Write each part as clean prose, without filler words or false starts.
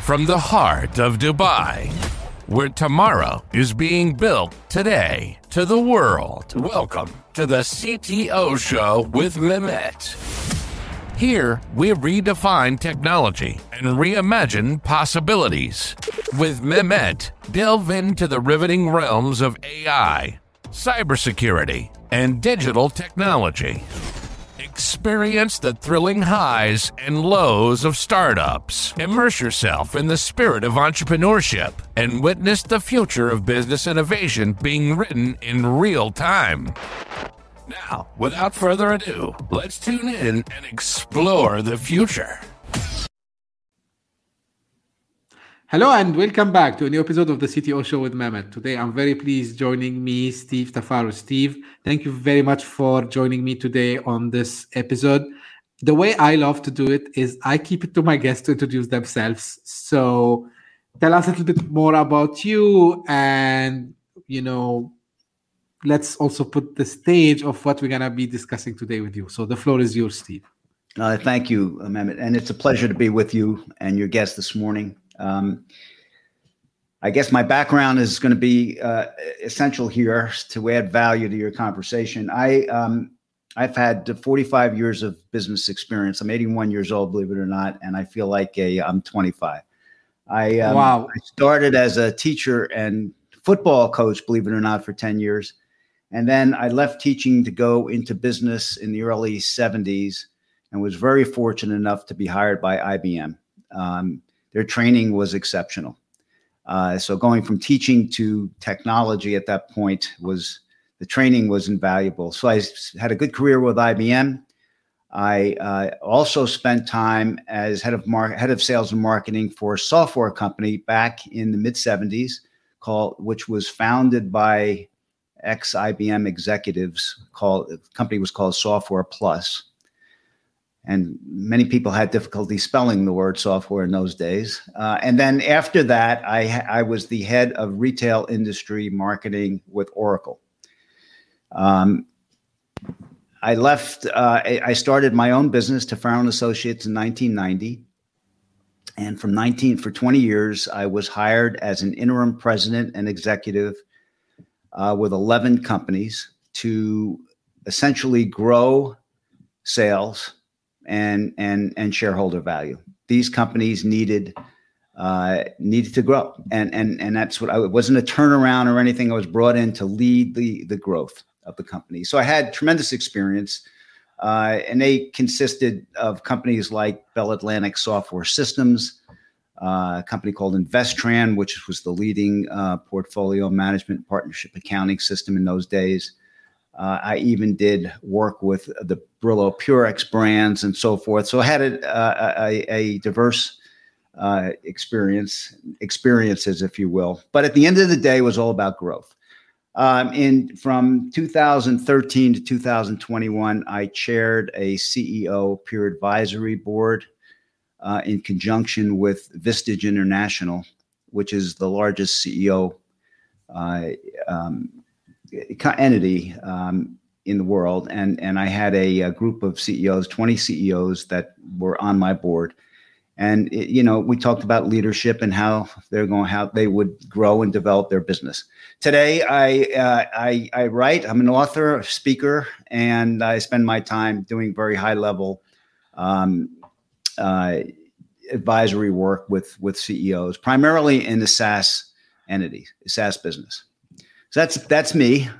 from the heart of Dubai, where tomorrow is being built today, to the world. Welcome to the CTO Show with Mehmet. Here, we redefine technology and reimagine possibilities. With Mehmet, delve into the riveting realms of AI, cybersecurity, and digital technology. Experience the thrilling highs and lows of startups. Immerse yourself in the spirit of entrepreneurship and witness the future of business innovation being written in real time. Now, without further ado, let's tune in and explore the future. Hello and welcome back to a new episode of the CTO Show with Mehmet. Today I'm very pleased joining me, Steve Tafaro. Steve, thank you very much for joining me today on this episode. The way I love to do it is I keep it to my guests to introduce themselves. So tell us a little bit more about you and, let's also put the stage of what we're going to be discussing today with you. So the floor is yours, Steve. Thank you, Mehmet. And it's a pleasure to be with you and your guest this morning. I guess my background is going to be essential here to add value to your conversation. I've had 45 years of business experience. I'm 81 years old, believe it or not, and I feel like I'm 25. Wow. I started as a teacher and football coach, believe it or not, for 10 years. And then I left teaching to go into business in the early 70s and was very fortunate enough to be hired by IBM. Their training was exceptional. So going from teaching to technology at that point the training was invaluable. So I had a good career with IBM. I also spent time as head of sales and marketing for a software company back in the mid 70s which was founded by ex-IBM executives. The company was called Software Plus. And many people had difficulty spelling the word software in those days. And then after that, I was the head of retail industry marketing with Oracle. I started my own business, Tafaro & Associates, in 1990. And for 20 years, I was hired as an interim president and executive with 11 companies to essentially grow sales and shareholder value. These companies needed to grow, and that's what it wasn't a turnaround or anything. I was brought in to lead the growth of the company. So I had tremendous experience, and they consisted of companies like Bell Atlantic Software Systems, a company called Investran, which was the leading portfolio management partnership accounting system in those days. I even did work with the Brillo Purex brands and so forth. So I had a diverse experiences, if you will. But at the end of the day, it was all about growth. From 2013 to 2021, I chaired a CEO peer advisory board in conjunction with Vistage International, which is the largest CEO entity in the world, and I had a group of CEOs, 20 CEOs that were on my board, and we talked about leadership and how they would grow and develop their business. Today, I write. I'm an author, speaker, and I spend my time doing very high level advisory work with CEOs, primarily in the SaaS business. So that's me.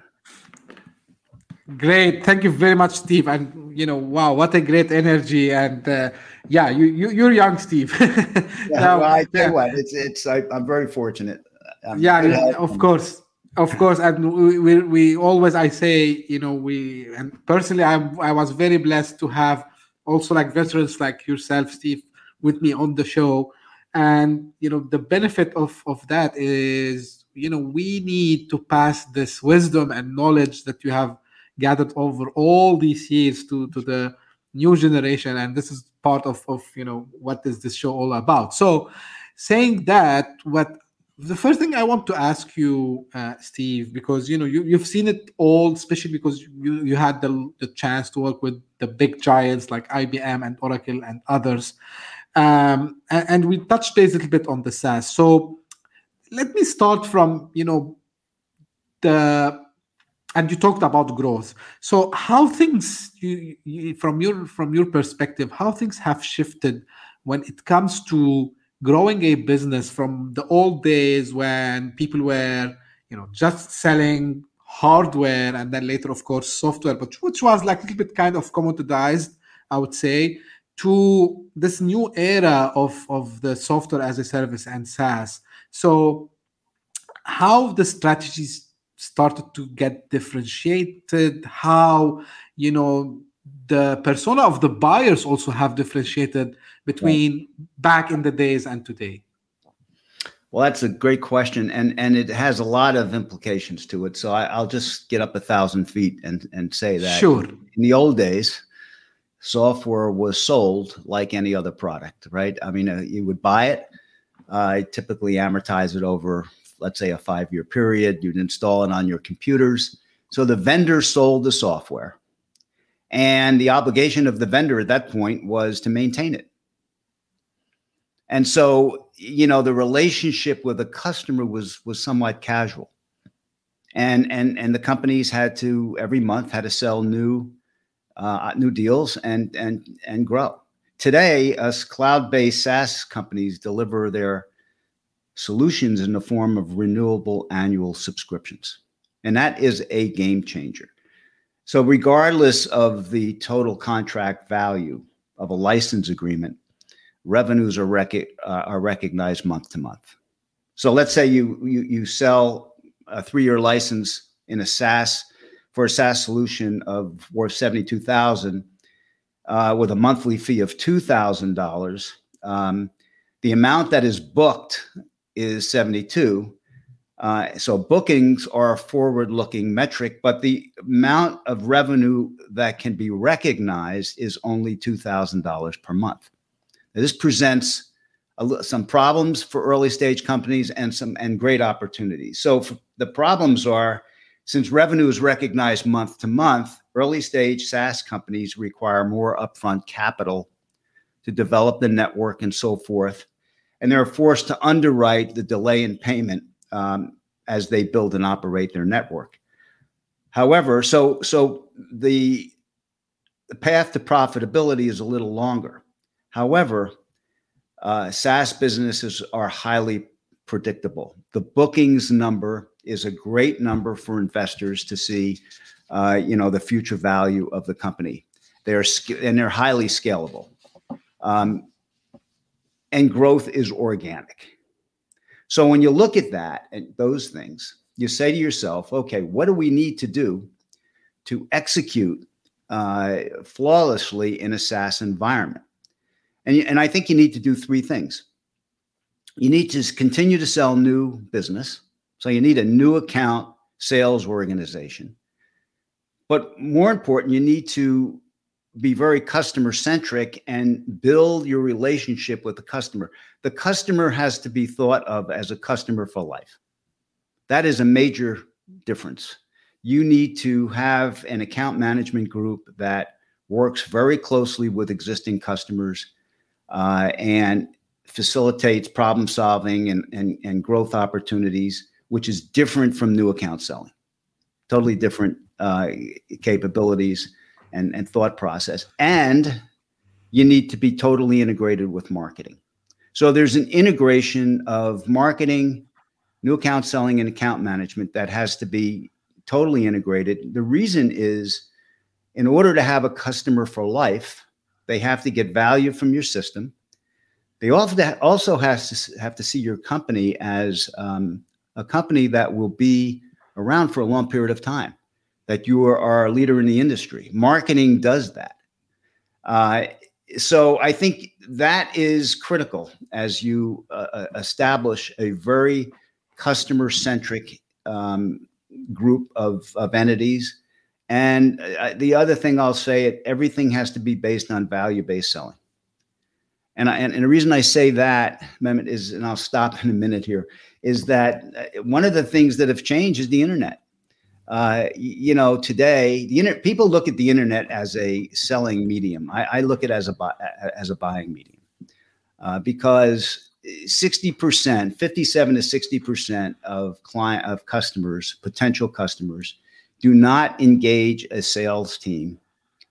Great. Thank you very much, Steve. And, wow, what a great energy. And you're young, Steve. I tell you what, I'm very fortunate. Of course. And I say, and personally, I was very blessed to have also like veterans like yourself, Steve, with me on the show. And, the benefit of that is, we need to pass this wisdom and knowledge that you have gathered over all these years to the new generation. And this is part of what is this show all about. So saying that, the first thing I want to ask you, Steve, because you've seen it all, especially because you had the chance to work with the big giants like IBM and Oracle and others. And we touched base a little bit on the SaaS. So let me start from, and you talked about growth. So how things, from your perspective, how things have shifted when it comes to growing a business from the old days when people were, just selling hardware, and then later, of course, software, but which was like a little bit kind of commoditized, I would say, to this new era of the software as a service and SaaS. So how the strategies started to get differentiated, how, the persona of the buyers also have differentiated between back in the days and today. Well, that's a great question, and it has a lot of implications to it. So I'll just get up 1,000 feet and say that sure. In the old days, software was sold like any other product, right? I mean, you would buy it, typically amortize it over, let's say, a 5-year period. You'd install it on your computers. So the vendor sold the software, and the obligation of the vendor at that point was to maintain it. And so, the relationship with the customer was somewhat casual, and the companies had to every month had to sell new deals and grow. Today, us cloud-based SaaS companies deliver their solutions in the form of renewable annual subscriptions, and that is a game changer. So, regardless of the total contract value of a license agreement, revenues are recognized month to month. So let's say you sell a 3-year license in a SaaS solution of worth $72,000 with a monthly fee of $2,000. The amount that is booked is $72,000. So bookings are a forward-looking metric, but the amount of revenue that can be recognized is only $2,000 per month. This presents some problems for early stage companies and great opportunities. So the problems are, since revenue is recognized month to month, early stage SaaS companies require more upfront capital to develop the network and so forth, and they're forced to underwrite the delay in payment as they build and operate their network. However, so the path to profitability is a little longer. However, SaaS businesses are highly predictable. The bookings number is a great number for investors to see, the future value of the company. They're highly scalable, and growth is organic. So when you look at that and those things, you say to yourself, okay, what do we need to do to execute flawlessly in a SaaS environment? And I think you need to do 3 things. You need to continue to sell new business. So you need a new account sales organization. But more important, you need to be very customer centric and build your relationship with the customer. The customer has to be thought of as a customer for life. That is a major difference. You need to have an account management group that works very closely with existing customers and facilitates problem solving and growth opportunities, which is different from new account selling. Totally different capabilities and thought process. And you need to be totally integrated with marketing. So there's an integration of marketing, new account selling, and account management that has to be totally integrated. The reason is, in order to have a customer for life, they have to get value from your system. They also have to see your company as a company that will be around for a long period of time, that you are a leader in the industry. Marketing does that. So I think that is critical as you establish a very customer-centric group of entities. And the other thing I'll say, everything has to be based on value-based selling. And the reason I say that, Mehmet, is, and I'll stop in a minute here, is that one of the things that have changed is the internet. Today, people look at the internet as a selling medium. I look at it as a buying medium. because 60%, 57 to 60% of customers, potential customers, do not engage a sales team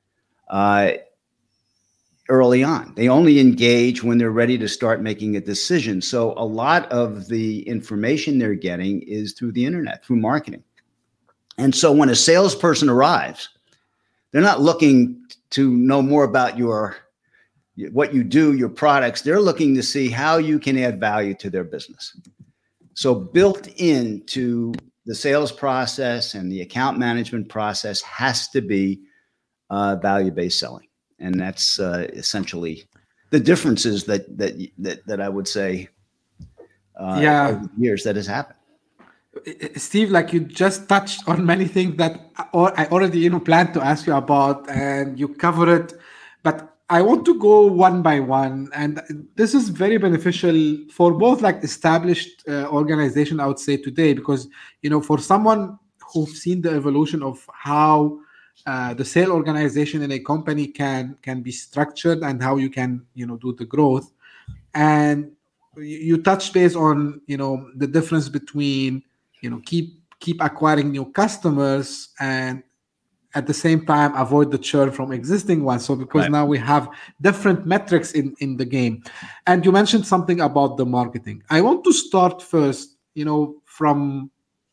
early on. They only engage when they're ready to start making a decision. So a lot of the information they're getting is through the internet, through marketing. And so when a salesperson arrives, they're not looking to know more about what you do, your products. They're looking to see how you can add value to their business. So built into the sales process and the account management process has to be value-based selling. And that's essentially the differences that I would say over the years that has happened. Steve, like you just touched on many things that I already planned to ask you about, and you cover it. But I want to go one by one, and this is very beneficial for both like established organization, I would say today, because for someone who's seen the evolution of how the sales organization in a company can be structured and how you can do the growth, and you touched base on the difference between keep acquiring new customers and at the same time avoid the churn from existing ones. So because now we have different metrics in the game. And you mentioned something about the marketing. I want to start first from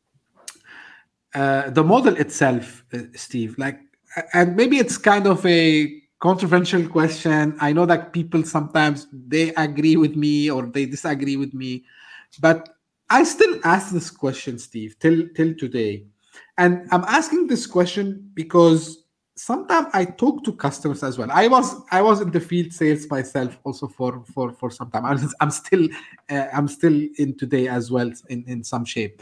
the model itself, Steve, and maybe it's kind of a controversial question. I know that people sometimes they agree with me or they disagree with me, but I still ask this question, Steve, till today. And I'm asking this question because sometimes I talk to customers as well. I was in the field sales myself also for some time. I'm still in today as well in some shape.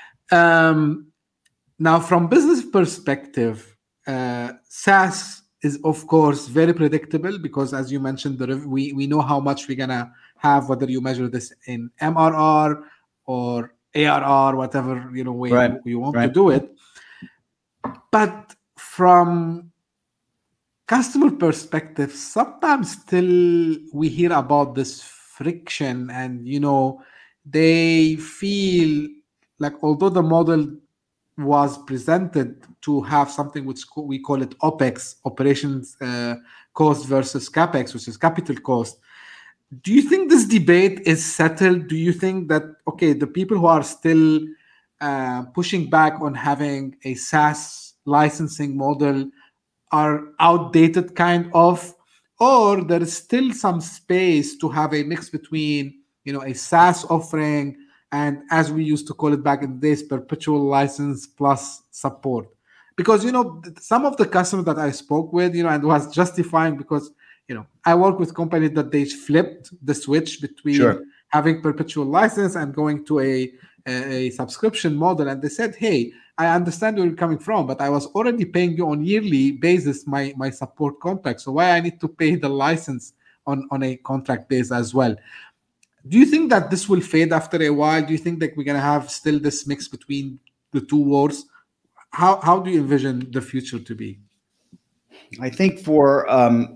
Now, from business perspective, SaaS is of course very predictable because, as you mentioned, we know how much we're gonna have, whether you measure this in MRR or ARR, whatever way you want to do it. But from customer perspective, sometimes still we hear about this friction, and they feel like although the model was presented to have something which we call it OPEX, operations cost versus CAPEX, which is capital cost. Do you think this debate is settled? Do you think that, the people who are still pushing back on having a SaaS licensing model are outdated kind of, or there is still some space to have a mix between, a SaaS offering and, as we used to call it back in the days, perpetual license plus support? Because, some of the customers that I spoke with, and was justifying because, I work with companies that they flipped the switch between having perpetual license and going to a subscription model. And they said, hey, I understand where you're coming from, but I was already paying you on yearly basis my support contract. So why I need to pay the license on a contract base as well? Do you think that this will fade after a while? Do you think that we're going to have still this mix between the two worlds? How do you envision the future to be? I think for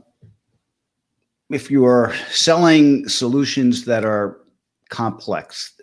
if you are selling solutions that are complex,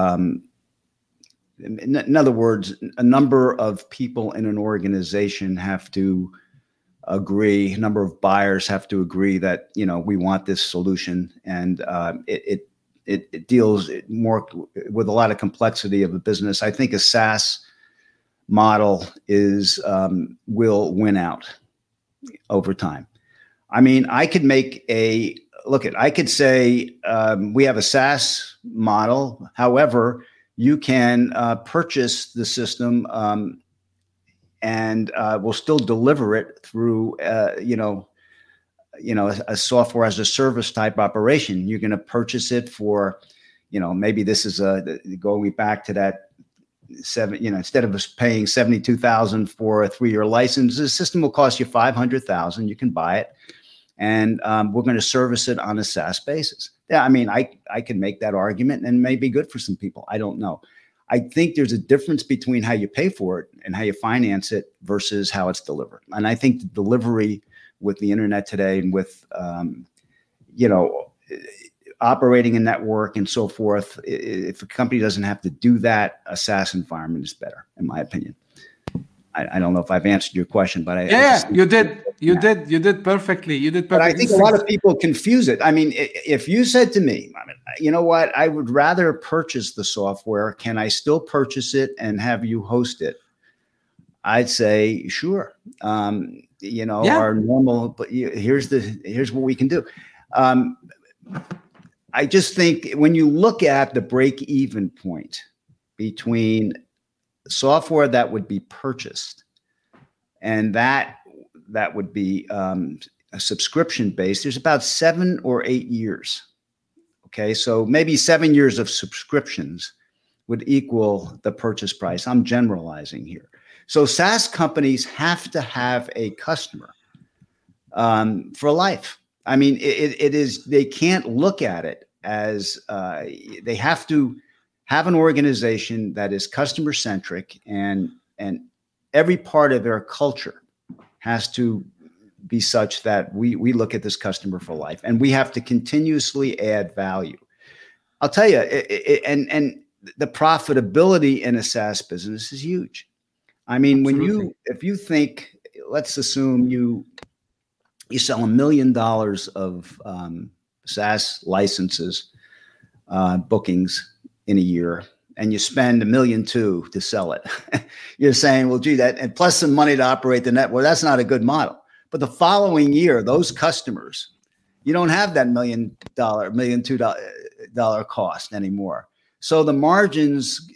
in other words, a number of people in an organization have to agree, a number of buyers have to agree that, we want this solution, and it deals more with a lot of complexity of the business. I think a SaaS model will win out over time. I mean, I could I could say we have a SaaS model. However, you can purchase the system and we'll still deliver it through, a software as a service type operation. You're going to purchase it for, maybe this is going back to that instead of us paying $72,000 for a 3-year license, the system will cost you $500,000. You can buy it, and we're going to service it on a SaaS basis. Yeah, I mean, I can make that argument, and it may be good for some people. I don't know. I think there's a difference between how you pay for it and how you finance it versus how it's delivered. And I think the delivery with the internet today and with, operating a network and so forth. If a company doesn't have to do that, a SaaS environment is better, in my opinion. I don't know if I've answered your question, but you did perfectly. You did perfectly. But I think a lot of people confuse it. I mean, if you said to me, you know what, I would rather purchase the software. Can I still purchase it and have you host it? I'd say, sure. Our normal, but here's what we can do. I just think when you look at the break-even point between software that would be purchased and that would be a subscription based, there's about 7 or 8 years. Okay, so maybe 7 years of subscriptions would equal the purchase price. I'm generalizing here. So SaaS companies have to have a customer for life. I mean, it is, they can't look at it as they have to have an organization that is customer centric, and every part of their culture has to be such that we look at this customer for life, and we have to continuously add value. I'll tell you, and the profitability in a SaaS business is huge. I mean, if you think, let's assume you sell $1 million of SaaS licenses, bookings in a year, and you spend $1.2 million to sell it. You're saying, well, gee, that, and plus some money to operate the network, that's not a good model. But the following year, those customers, you don't have that $1 million, $2 million cost anymore. So the margins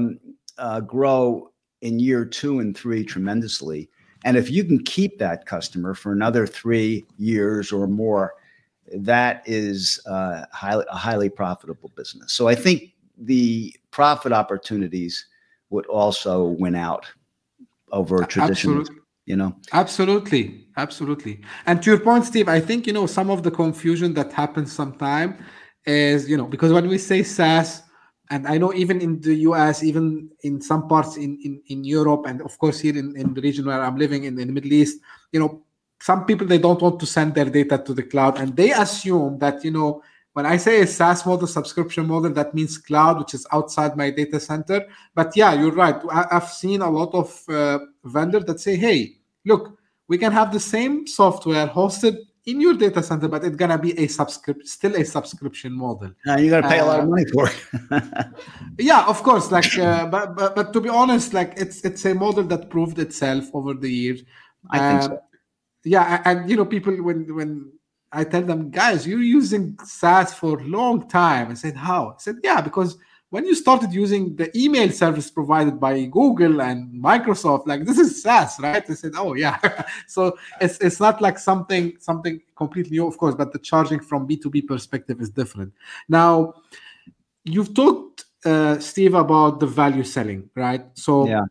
grow in year 2 and 3 tremendously. And if you can keep that customer for another 3 years or more, that is a highly profitable business. So I think the profit opportunities would also win out over traditional, Absolutely. And to your point, Steve, I think, some of the confusion that happens sometime is, because when we say SaaS, and I know even in the US, even in some parts in Europe, and of course here in the region where I'm living in the Middle East, some people, they don't want to send their data to the cloud, and they assume that, when I say a SaaS model, subscription model, that means cloud, which is outside my data center. But yeah, you're right. I've seen a lot of vendors that say, hey, look, we can have the same software hosted in your data center, but it's going to be still a subscription model. Now you got to pay a lot of money for it. Yeah, of course. But to be honest, it's a model that proved itself over the years. I think so. Yeah, and people, when I tell them, guys, you're using SaaS for a long time. I said, how? I said, yeah, because when you started using the email service provided by Google and Microsoft, this is SaaS, right? I said, oh yeah. So it's not like something completely new, of course, but the charging from B2B perspective is different. Now, you've talked, Steve, about the value selling, right? So yeah.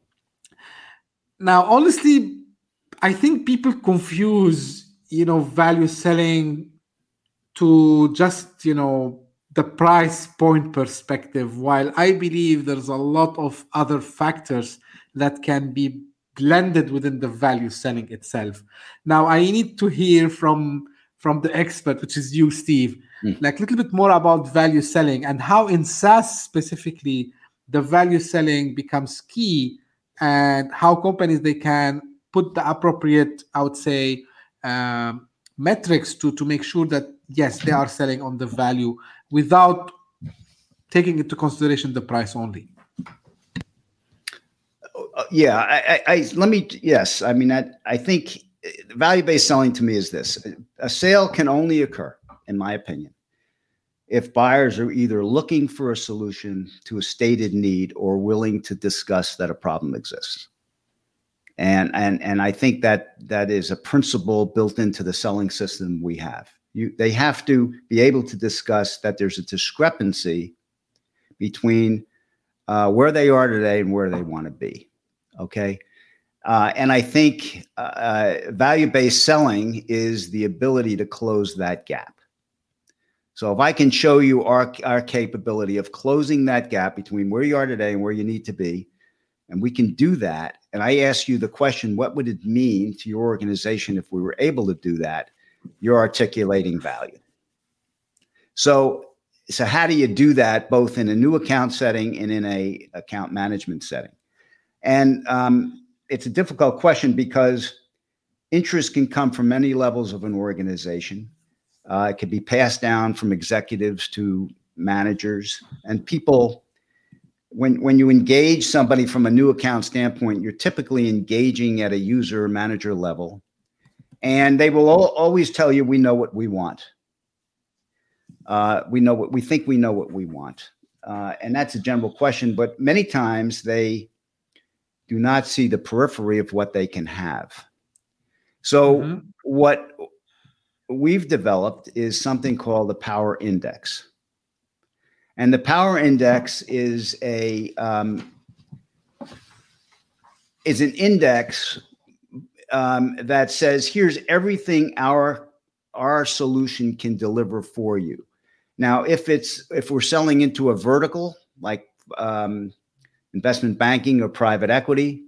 Now, honestly, I think people confuse, value selling to just, the price point perspective, while I believe there's a lot of other factors that can be blended within the value selling itself. Now, I need to hear from the expert, which is you, Steve, a little bit more about value selling and how in SaaS specifically, the value selling becomes key, and how companies, they can put the appropriate, I would say, metrics to make sure that, yes, they are selling on the value without taking into consideration the price only. Yeah, yes. I mean, I think value-based selling to me is this. A sale can only occur, in my opinion, if buyers are either looking for a solution to a stated need or willing to discuss that a problem exists. And I think that is a principle built into the selling system we have. They have to be able to discuss that there's a discrepancy between where they are today and where they want to be. Okay. And I think value-based selling is the ability to close that gap. So if I can show you our capability of closing that gap between where you are today and where you need to be, and we can do that, and I ask you the question, what would it mean to your organization if we were able to do that? You're articulating value. So how do you do that both in a new account setting and in a account management setting? And it's a difficult question because interest can come from many levels of an organization. It could be passed down from executives to managers and people. When you engage somebody from a new account standpoint, you're typically engaging at a user manager level, and they will always tell you, we know what we want. We know what we think we know what we want. And that's a general question, but many times they do not see the periphery of what they can have. So what we've developed is something called the Power Index. And the Power Index is an index that says, here's everything our solution can deliver for you. Now, if we're selling into a vertical like investment banking or private equity,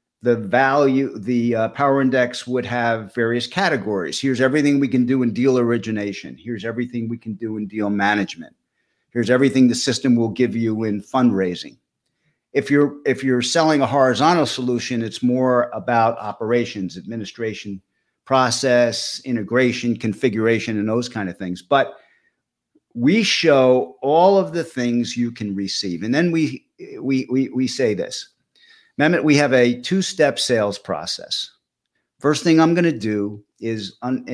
the Power Index would have various categories. Here's everything we can do in deal origination. Here's everything we can do in deal management. Here's everything the system will give you in fundraising. If you're selling a horizontal solution, it's more about operations, administration, process, integration, configuration, and those kind of things. But we show all of the things you can receive. And then we say this. Mehmet, we have a two-step sales process. First thing I'm going to do is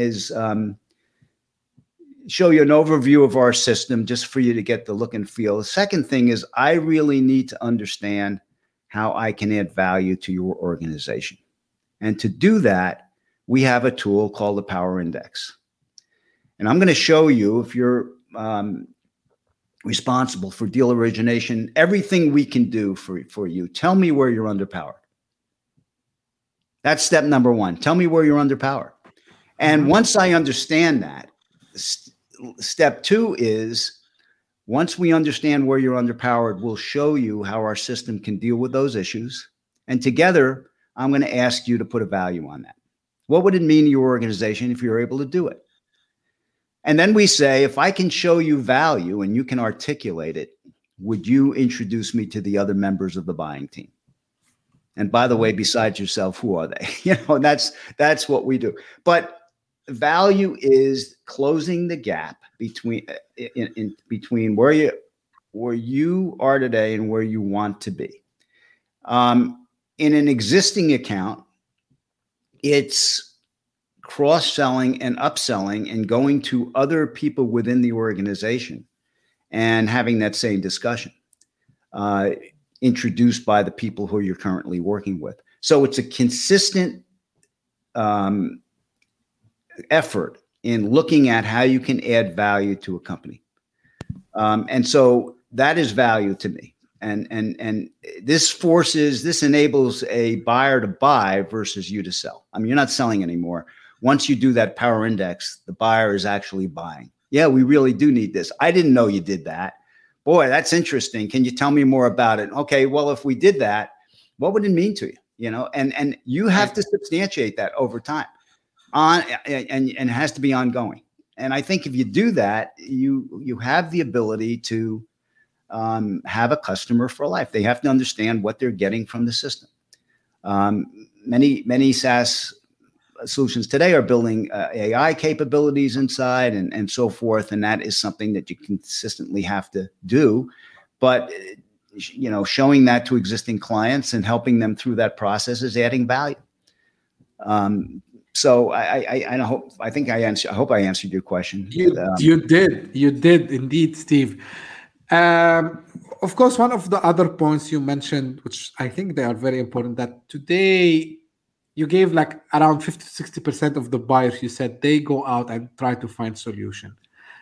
show you an overview of our system just for you to get the look and feel. The second thing is I really need to understand how I can add value to your organization. And to do that, we have a tool called the Power Index. And I'm going to show you, if you're responsible for deal origination, everything we can do for you. Tell me where you're underpowered. That's step number one. Tell me where you're underpowered. And once I understand that, step two is, once we understand where you're underpowered, we'll show you how our system can deal with those issues. And together, I'm going to ask you to put a value on that. What would it mean to your organization if you're able to do it? And then we say, if I can show you value and you can articulate it, would you introduce me to the other members of the buying team? And by the way, besides yourself, who are they? That's what we do. But value is closing the gap between where you are today and where you want to be. In an existing account, it's cross-selling and upselling and going to other people within the organization and having that same discussion introduced by the people who you're currently working with. So it's a consistent effort in looking at how you can add value to a company. And so that is value to me. And this enables a buyer to buy versus you to sell. I mean, you're not selling anymore. Once you do that Power Index, the buyer is actually buying. Yeah, we really do need this. I didn't know you did that. Boy, that's interesting. Can you tell me more about it? Okay, well, if we did that, what would it mean to you? And you have to substantiate that over time. And it has to be ongoing. And I think if you do that, you have the ability to have a customer for life. They have to understand what they're getting from the system. Many SaaS solutions today are building AI capabilities inside and so forth. And that is something that you consistently have to do. But, showing that to existing clients and helping them through that process is adding value. So I hope I answered your question. You did indeed, Steve. Of course, one of the other points you mentioned, which I think they are very important, that today you gave like around 50-60% of the buyers, you said they go out and try to find solution.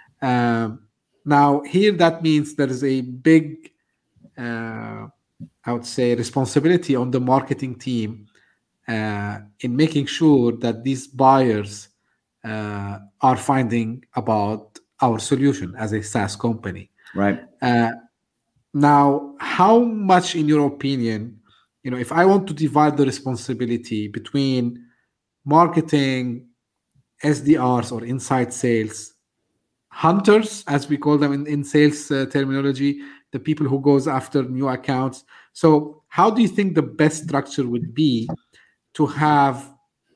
Now here, that means there is a big, I would say, responsibility on the marketing team in making sure that these buyers are finding about our solution as a SaaS company. Right. Now, how much, in your opinion, if I want to divide the responsibility between marketing, SDRs or inside sales, hunters, as we call them in sales terminology, the people who goes after new accounts. So how do you think the best structure would be to have,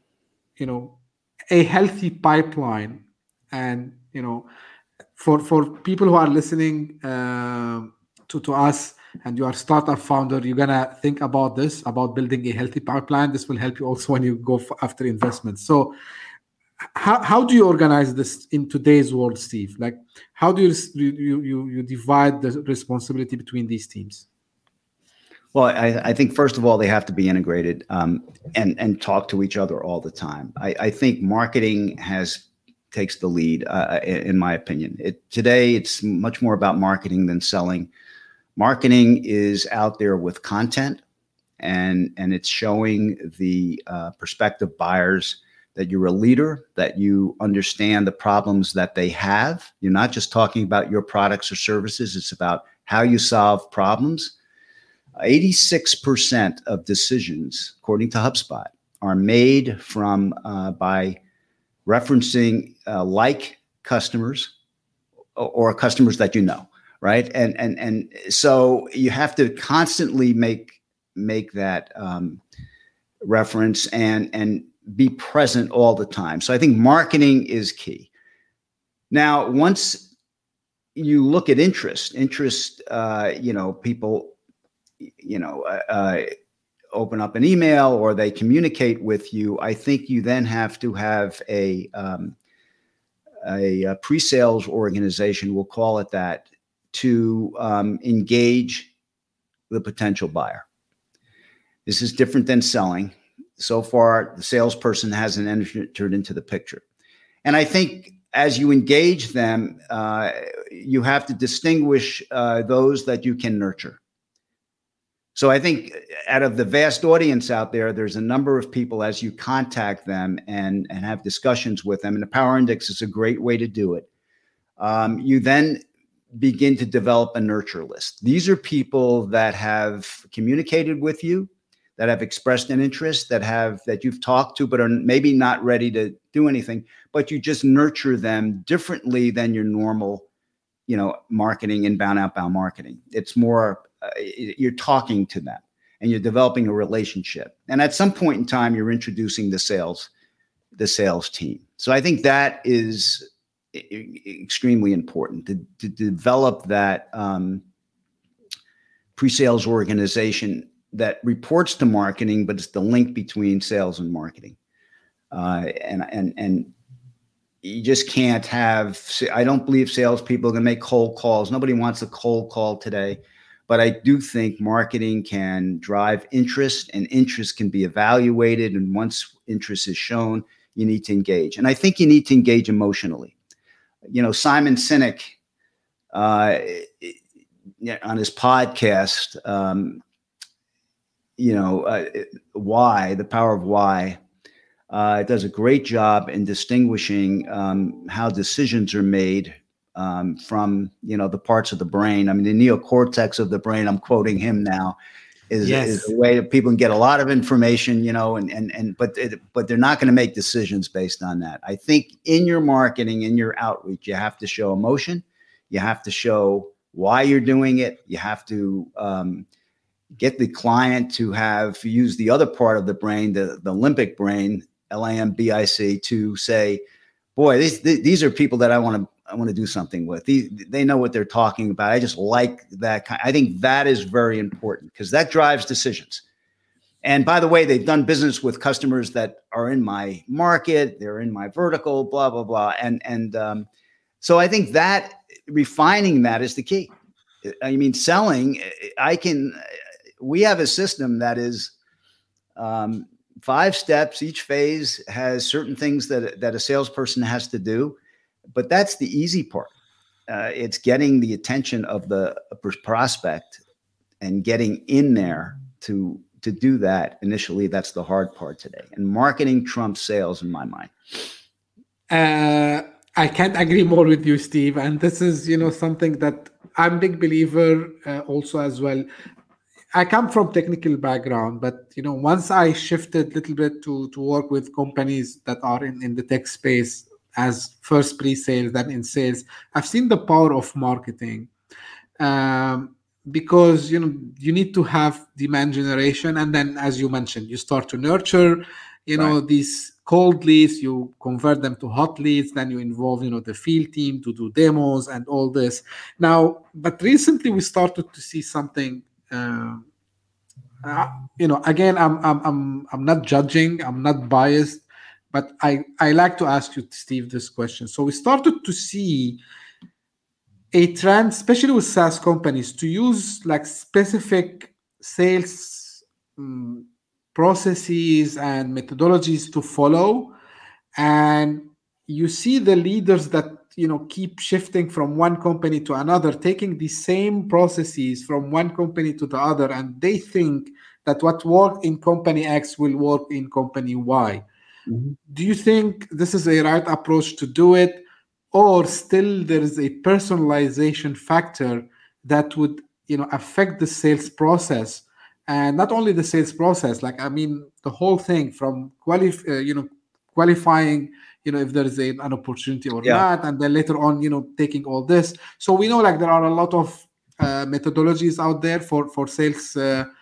a healthy pipeline? And, for people who are listening to us, and you are startup founder, you're gonna think about this, about building a healthy pipeline. This will help you also when you go after investments. So how do you organize this in today's world, Steve? Like, how do you divide the responsibility between these teams? Well, I think first of all, they have to be integrated and talk to each other all the time. I think marketing takes the lead, in my opinion. Today, it's much more about marketing than selling. Marketing is out there with content, and it's showing the prospective buyers that you're a leader, that you understand the problems that they have. You're not just talking about your products or services. It's about how you solve problems. 86% of decisions, according to HubSpot, are made by referencing like customers or customers that you know, right? And so you have to constantly make that reference and be present all the time. So I think marketing is key. Now, once you look at interest, people, open up an email or they communicate with you. I think you then have to have a pre-sales organization, we'll call it that, to engage the potential buyer. This is different than selling. So far, the salesperson hasn't entered into the picture. And I think as you engage them, you have to distinguish those that you can nurture. So I think out of the vast audience out there, there's a number of people, as you contact them and have discussions with them, and the Power Index is a great way to do it. You then begin to develop a nurture list. These are people that have communicated with you, that have expressed an interest, that you've talked to, but are maybe not ready to do anything, but you just nurture them differently than your normal, marketing, inbound, outbound marketing. It's more, you're talking to them and you're developing a relationship. And at some point in time, you're introducing the sales team. So I think that is extremely important to develop that pre-sales organization that reports to marketing, but it's the link between sales and marketing. And you just can't I don't believe salespeople are going to make cold calls. Nobody wants a cold call today, but I do think marketing can drive interest, and interest can be evaluated. And once interest is shown, you need to engage. And I think you need to engage emotionally. Simon Sinek, on his podcast, why, the power of why, does a great job in distinguishing how decisions are made from, the parts of the brain. I mean, the neocortex of the brain, I'm quoting him now, is a way that people can get a lot of information, but they're not going to make decisions based on that. I think in your marketing, in your outreach, you have to show emotion. You have to show why you're doing it. You have to get the client to use the other part of the brain, the limbic brain, LAMBIC, to say, boy, these are people that I want to do something with. They know what they're talking about. I just like that. I think that is very important because that drives decisions. And by the way, they've done business with customers that are in my market. They're in my vertical, blah, blah, blah. And so I think that refining that is the key. I mean, selling, we have a system that is 5 steps. Each phase has certain things that a salesperson has to do, but that's the easy part. It's getting the attention of the prospect and getting in there to do that. Initially, that's the hard part today. And marketing trumps sales in my mind. I can't agree more with you, Steve. And this is, something that I'm a big believer also as well. I come from technical background, but once I shifted a little bit to work with companies that are in the tech space, as first pre-sales, then in sales. I've seen the power of marketing, because you need to have demand generation, and then, as you mentioned, you start to nurture these cold leads, you convert them to hot leads, then you involve the field team to do demos and all this. Now, but recently we started to see something. Again, I'm not judging, I'm not biased, but I like to ask you, Steve, this question. So we started to see a trend, especially with SaaS companies, to use like specific sales processes and methodologies to follow. And you see the leaders that keep shifting from one company to another, taking the same processes from one company to the other, and they think that what worked in company X will work in company Y. Mm-hmm. Do you think this is a right approach to do it, or still there is a personalization factor that would affect the sales process? And not only the sales process, the whole thing from qualifying, if there is an opportunity or not, and then later on, taking all this. So we know there are a lot of methodologies out there for sales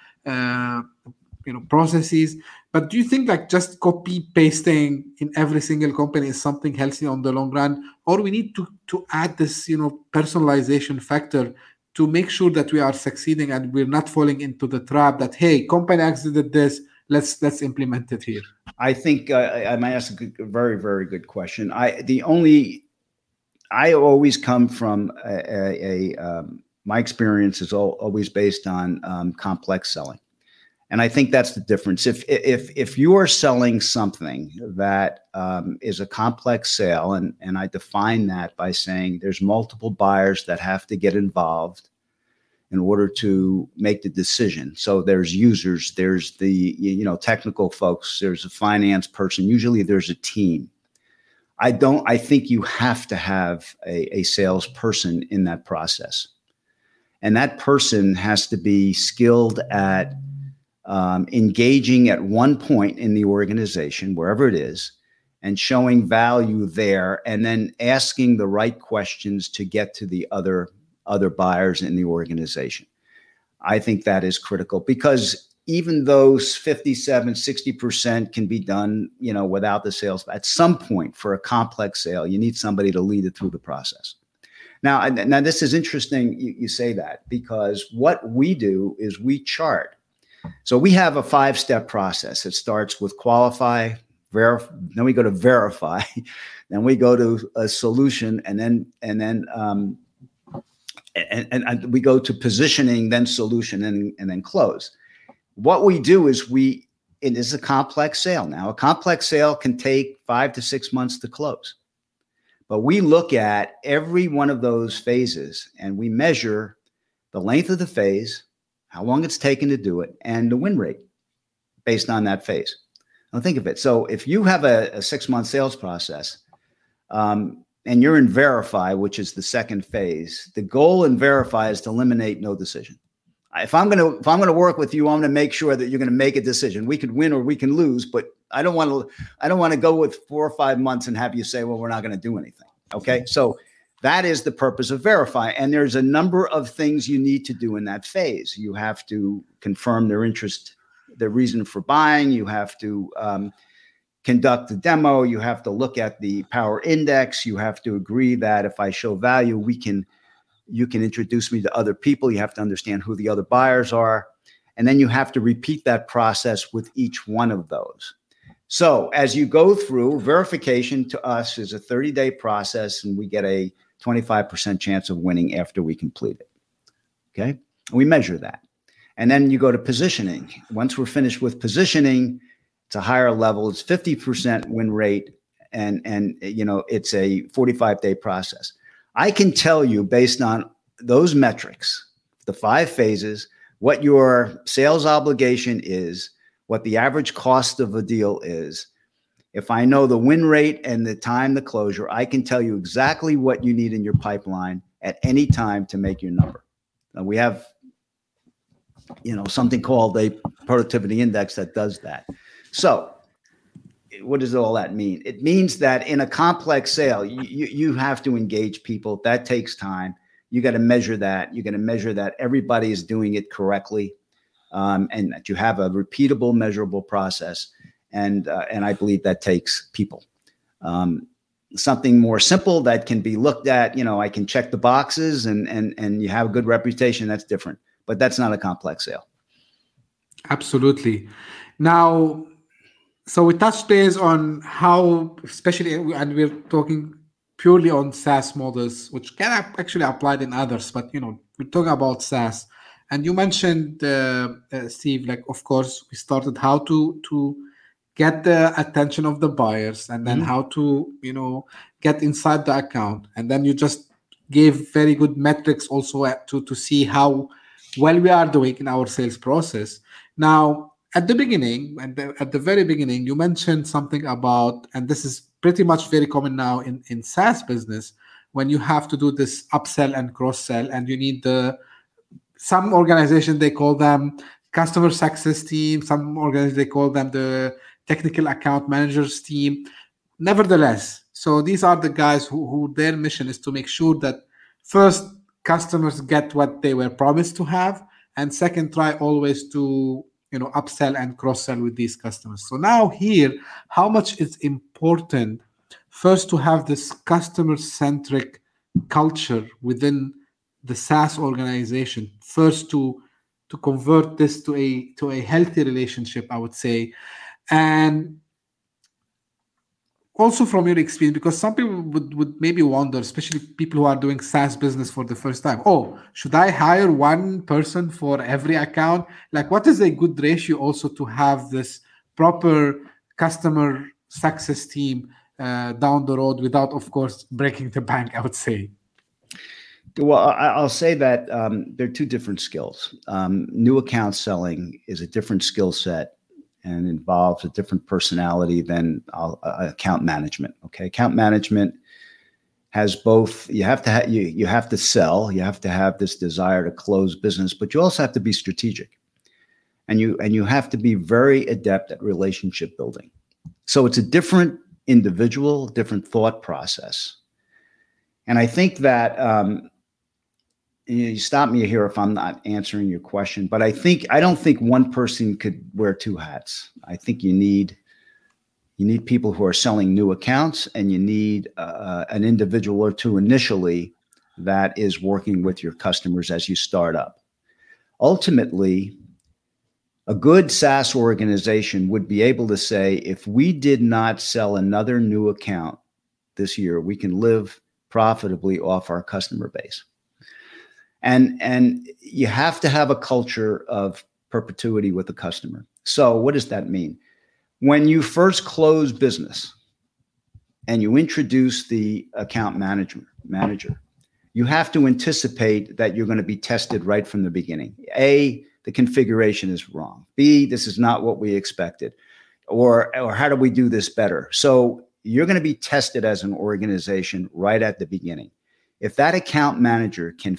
processes. But do you think just copy pasting in every single company is something healthy on the long run, or we need to add this personalization factor to make sure that we are succeeding and we're not falling into the trap that, hey, company X did this, let's implement it here? I think I might ask a very, very good question. I always come from my experience is always based on complex selling. And I think that's the difference. If you are selling something that is a complex sale, and I define that by saying there's multiple buyers that have to get involved in order to make the decision. So there's users, there's the technical folks, there's a finance person. Usually there's a team. I think you have to have a salesperson in that process, and that person has to be skilled at engaging at one point in the organization, wherever it is, and showing value there, and then asking the right questions to get to the other buyers in the organization. I think that is critical, because even though 57-60% can be done, without the sales, at some point for a complex sale, you need somebody to lead it through the process. Now this is interesting. You say that, because what we do is we chart. So we have a 5-step process. It starts with qualify, then we go to verify, then we go to a solution, and then we go to positioning, then solution, and then close. What we do is it is a complex sale. Now, a complex sale can take 5 to 6 months to close, but we look at every one of those phases and we measure the length of the phase, how long it's taken to do it, and the win rate based on that phase. Now think of it. So if you have a 6-month sales process, and you're in verify, which is the second phase, the goal in verify is to eliminate no decision. If I'm going to work with you, I'm going to make sure that you're going to make a decision. We could win or we can lose, but I don't want to go with 4 or 5 months and have you say, well, we're not going to do anything. Okay. So that is the purpose of verify. And there's a number of things you need to do in that phase. You have to confirm their interest, their reason for buying. You have to conduct the demo. You have to look at the power index. You have to agree that if I show value, you can introduce me to other people. You have to understand who the other buyers are. And then you have to repeat that process with each one of those. So as you go through, verification to us is a 30-day process, and we get a 25% chance of winning after we complete it. Okay. And we measure that. And then you go to positioning. Once we're finished with positioning, it's a higher level. It's 50% win rate. And it's a 45-day process. I can tell you based on those metrics, the 5 phases, what your sales obligation is, what the average cost of a deal is. If I know the win rate and the time to closure, I can tell you exactly what you need in your pipeline at any time to make your number. Now, we have, something called a productivity index that does that. So what does all that mean? It means that in a complex sale, you have to engage people. That takes time. You got to measure that. You got to measure that everybody is doing it correctly, and that you have a repeatable, measurable process. And I believe that takes people. Something more simple that can be looked at, I can check the boxes and you have a good reputation. That's different, but that's not a complex sale. Absolutely. Now, so we touched base on how, especially, and we're talking purely on SaaS models, which can actually apply in others, but we're talking about SaaS. And you mentioned, Steve, like, of course, we started how to get the attention of the buyers, and then how to get inside the account, and then you just gave very good metrics also to see how well we are doing in our sales process. Now, at the beginning, at the very beginning, you mentioned something about, and this is pretty much very common now in SaaS business, when you have to do this upsell and cross-sell, and you need some organizations, they call them customer success team, some organizations, they call them the technical account managers team. Nevertheless, so these are the guys who their mission is to make sure that first, customers get what they were promised to have, and second, try always to upsell and cross-sell with these customers. So now here, how much is important first to have this customer-centric culture within the SaaS organization, first to convert this to a healthy relationship, I would say. And also from your experience, because some people would maybe wonder, especially people who are doing SaaS business for the first time, should I hire one person for every account? Like, what is a good ratio also to have this proper customer success team down the road without, of course, breaking the bank, I would say? Well, I'll say that there are two different skills. New account selling is a different skill set and involves a different personality than account management. Okay, account management has both. You have to you have to sell. You have to have this desire to close business, but you also have to be strategic, and you have to be very adept at relationship building. So it's a different individual, different thought process, and I think that. You stop me here if I'm not answering your question, but I don't think one person could wear two hats. I think you need people who are selling new accounts, and you need an individual or two initially that is working with your customers as you start up. Ultimately, a good SaaS organization would be able to say, if we did not sell another new account this year, we can live profitably off our customer base. And you have to have a culture of perpetuity with the customer. So what does that mean? When you first close business and you introduce the account manager, you have to anticipate that you're going to be tested right from the beginning. A, the configuration is wrong. B, this is not what we expected. Or how do we do this better? So you're going to be tested as an organization right at the beginning. If that account manager can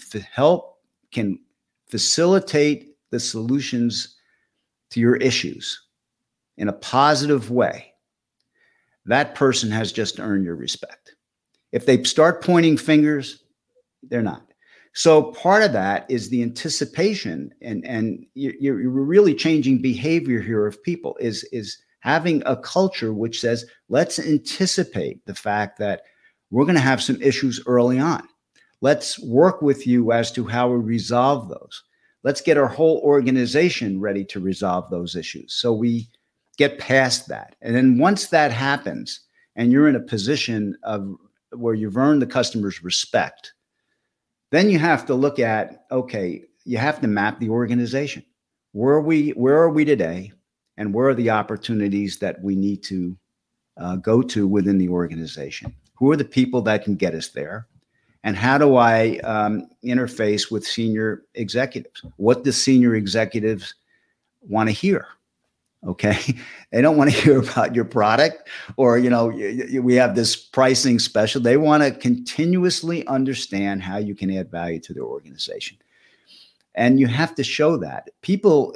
facilitate the solutions to your issues in a positive way, that person has just earned your respect. If they start pointing fingers, they're not. So part of that is the anticipation, and you're really changing behavior here of people, is having a culture which says, let's anticipate the fact that we're going to have some issues early on. Let's work with you as to how we resolve those. Let's get our whole organization ready to resolve those issues. So we get past that. And then once that happens and you're in a position of where you've earned the customer's respect, then you have to look at, okay, you have to map the organization. Where are we today? And where are the opportunities that we need to go to within the organization? Who are the people that can get us there? And how do I interface with senior executives? What do senior executives want to hear? Okay, they don't want to hear about your product or, we have this pricing special. They want to continuously understand how you can add value to their organization. And you have to show that people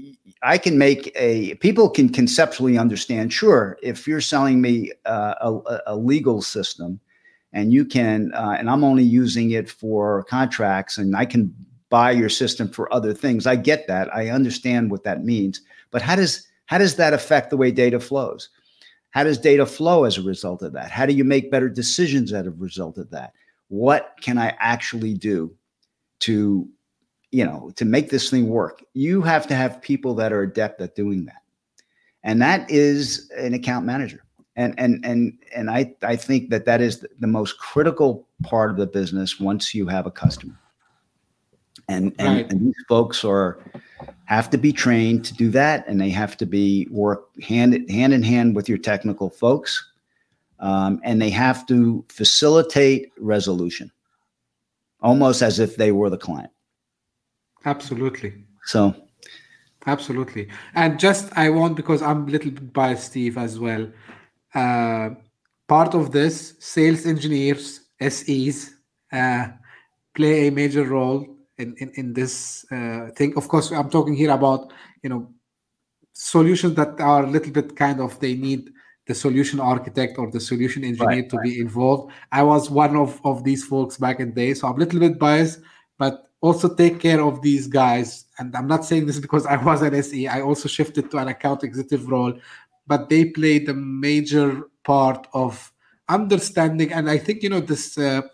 people can conceptually understand. Sure, if you're selling me a legal system, and you can, and I'm only using it for contracts, and I can buy your system for other things. I get that. I understand what that means. But how does that affect the way data flows? How does data flow as a result of that? How do you make better decisions as a result of that? What can I actually do to make this thing work? You have to have people that are adept at doing that. And that is an account manager. And I think that is the most critical part of the business once you have a customer. And these folks have to be trained to do that, and they have to work hand in hand with your technical folks, and they have to facilitate resolution, almost as if they were the client. Absolutely. So, absolutely. And I want, because I'm a little bit biased, Steve, as well. Part of this, sales engineers, SEs, play a major role in this thing. Of course, I'm talking here about, solutions that are a little bit they need the solution architect or the solution engineer to be involved. I was one of these folks back in the day, so I'm a little bit biased, but also take care of these guys. And I'm not saying this because I was an SE. I also shifted to an account executive role, but they played a major part of understanding. And I think, this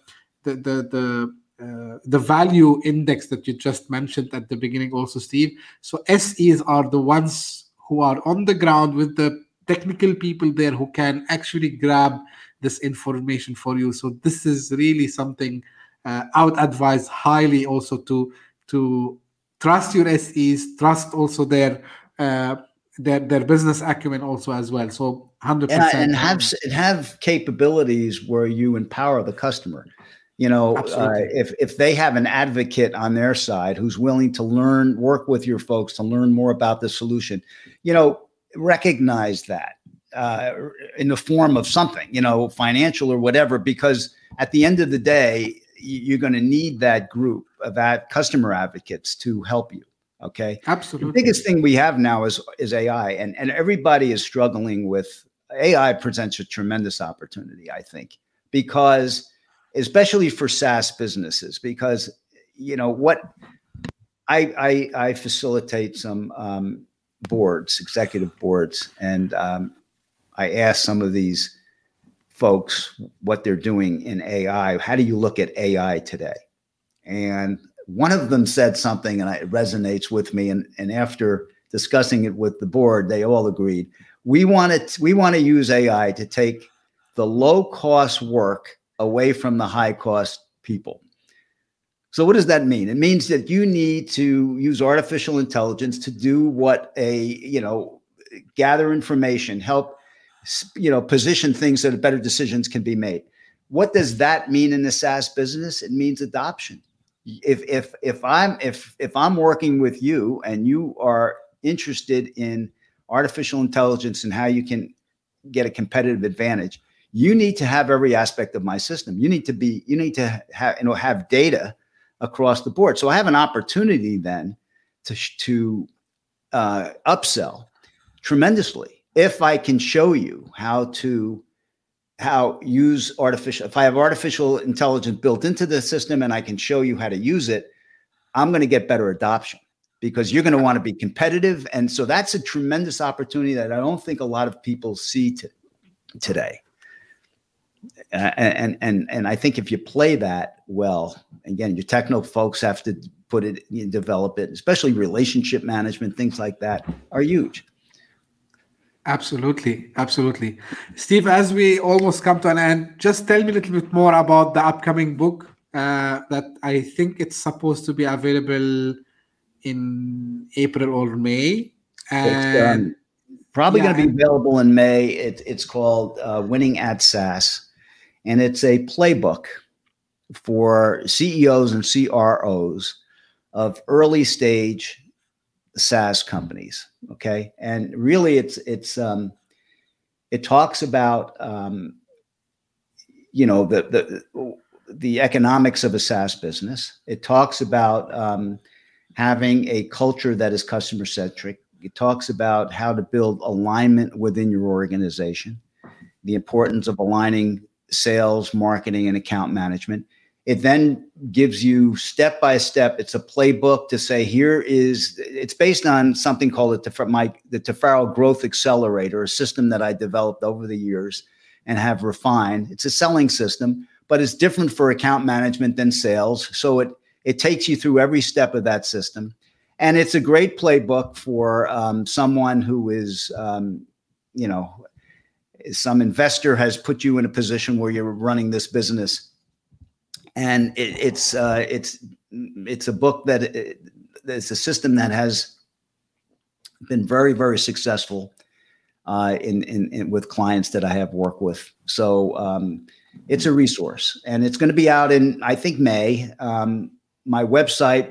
the value index that you just mentioned at the beginning also, Steve. So SEs are the ones who are on the ground with the technical people there who can actually grab this information for you. So this is really something I would advise highly also to trust your SEs, trust also their business acumen also as well. So 100%. And have capabilities where you empower the customer. If they have an advocate on their side who's willing to work with your folks to learn more about the solution, recognize that in the form of something, financial or whatever, because at the end of the day, you're going to need that group of that customer advocates to help you. Okay. Absolutely. The biggest thing we have now is AI, and everybody is struggling with AI. Presents a tremendous opportunity, I think, because especially for SaaS businesses, because what I facilitate some executive boards, and I ask some of these folks what they're doing in AI. How do you look at AI today? And one of them said something, and it resonates with me. And after discussing it with the board, they all agreed. We want to use AI to take the low-cost work away from the high-cost people. So what does that mean? It means that you need to use artificial intelligence to do gather information, help, position things so that better decisions can be made. What does that mean in the SaaS business? It means adoption. If I'm working with you and you are interested in artificial intelligence and how you can get a competitive advantage, you need to have every aspect of my system. You need to have data across the board. So I have an opportunity then to upsell tremendously if I can show you how use artificial. If I have artificial intelligence built into the system and I can show you how to use it, I'm going to get better adoption because you're going to want to be competitive. And so that's a tremendous opportunity that I don't think a lot of people see today. And I think if you play that well, again, your technical folks have to develop it, especially relationship management, things like that are huge. Absolutely. Absolutely. Steve, as we almost come to an end, just tell me a little bit more about the upcoming book that I think it's supposed to be available in April or May. And it's probably going to be available in May. It's called Winning at SaaS. And it's a playbook for CEOs and CROs of early stage SaaS companies. Okay. And really it talks about, the economics of a SaaS business. It talks about, having a culture that is customer centric. It talks about how to build alignment within your organization, the importance of aligning sales, marketing, and account management. It then gives you step by step. It's a playbook to say, it's based on something called the Tafaro Growth Accelerator, a system that I developed over the years and have refined. It's a selling system, but it's different for account management than sales. So it takes you through every step of that system. And it's a great playbook for someone who is, some investor has put you in a position where you're running this business. And it's a book it's a system that has been very, very successful in with clients that I have worked with. So it's a resource, and it's going to be out in, I think, May. My website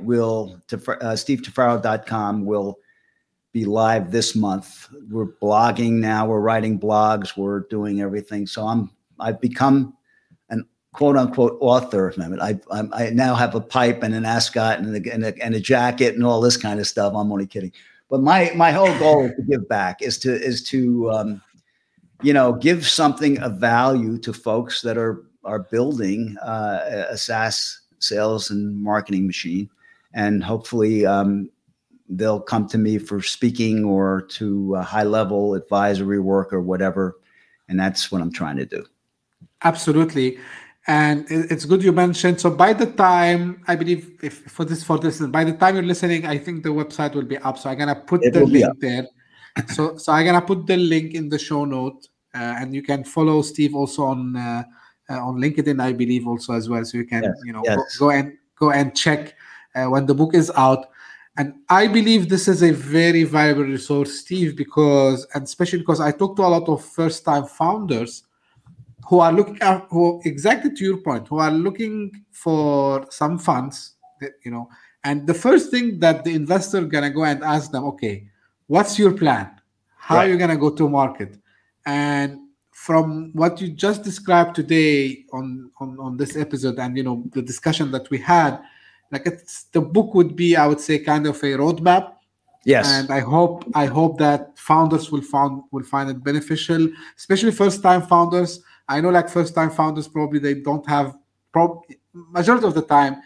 stevetafaro.com will be live this month. We're blogging now. We're writing blogs. We're doing everything. So I've become an quote unquote author. I now have a pipe and an ascot and a jacket and all this kind of stuff. I'm only kidding. But my whole goal is to give back, is to give something of value to folks that are building a SaaS sales and marketing machine, and hopefully they'll come to me for speaking or to high level advisory work or whatever, and that's what I'm trying to do. Absolutely. And it's good you mentioned. So by the time, I believe, by the time you're listening, I think the website will be up. So I'm gonna put the link there. So I'm gonna put the link in the show note, and you can follow Steve also on LinkedIn, I believe, also as well. So you can go and check when the book is out. And I believe this is a very valuable resource, Steve, especially because I talk to a lot of first-time founders who are exactly to your point, who are looking for some funds, and the first thing that the investor gonna go and ask them, okay, what's your plan? How are you gonna go to market? And from what you just described today on this episode, and the discussion that we had, the book would be, I would say, kind of a roadmap. Yes. And I hope that founders will find it beneficial, especially first-time founders. I know first-time founders, probably they don't have, majority of the time,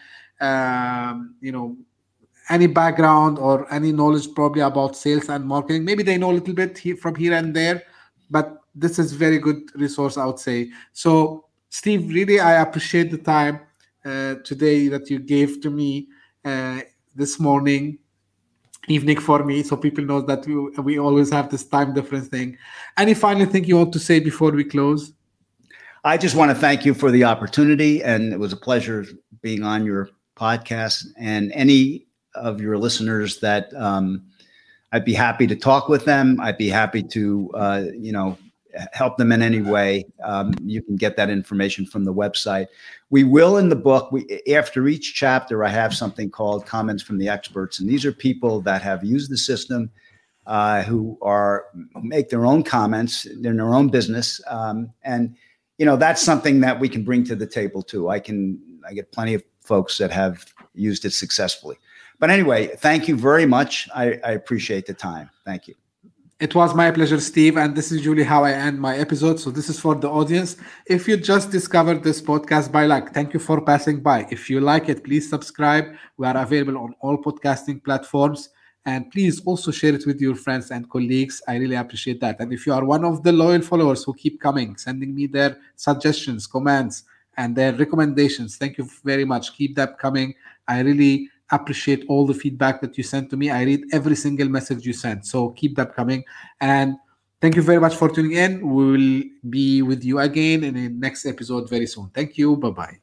any background or any knowledge probably about sales and marketing. Maybe they know a little bit from here and there, but this is very good resource, I would say. So, Steve, really, I appreciate the time today that you gave to me this evening for me, so people know that we always have this time difference thing. Any final thing you want to say before we close? I just want to thank you for the opportunity, and it was a pleasure being on your podcast. And any of your listeners that I'd be happy to talk with them. I'd be happy to, help them in any way. You can get that information from the website. We will, in the book, after each chapter, I have something called Comments from the Experts. And these are people that have used the system, who make their own comments in their own business. And that's something that we can bring to the table too. I get plenty of folks that have used it successfully. But anyway, thank you very much. I appreciate the time. Thank you. It was my pleasure, Steve. And this is usually how I end my episode. So this is for the audience. If you just discovered this podcast by luck, thank you for passing by. If you like it, please subscribe. We are available on all podcasting platforms. And please also share it with your friends and colleagues. I really appreciate that. And if you are one of the loyal followers who keep coming, sending me their suggestions, comments, and their recommendations, thank you very much. Keep that coming. I really appreciate all the feedback that you sent to me. I read every single message you sent. So keep that coming. And thank you very much for tuning in. We will be with you again in the next episode very soon. Thank you. Bye-bye.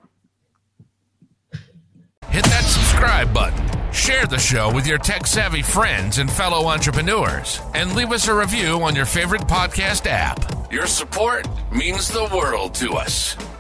Hit that subscribe button. Share the show with your tech-savvy friends and fellow entrepreneurs. And leave us a review on your favorite podcast app. Your support means the world to us.